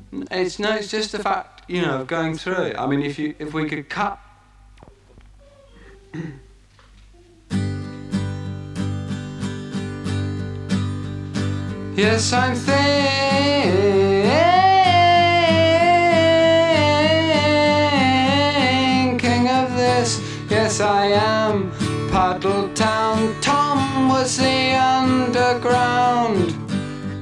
It's just the fact, you know, of going through it. I mean, if we could cut. Yes, I'm thinking of this. Yes, I am. Puddletown Tom was the underground.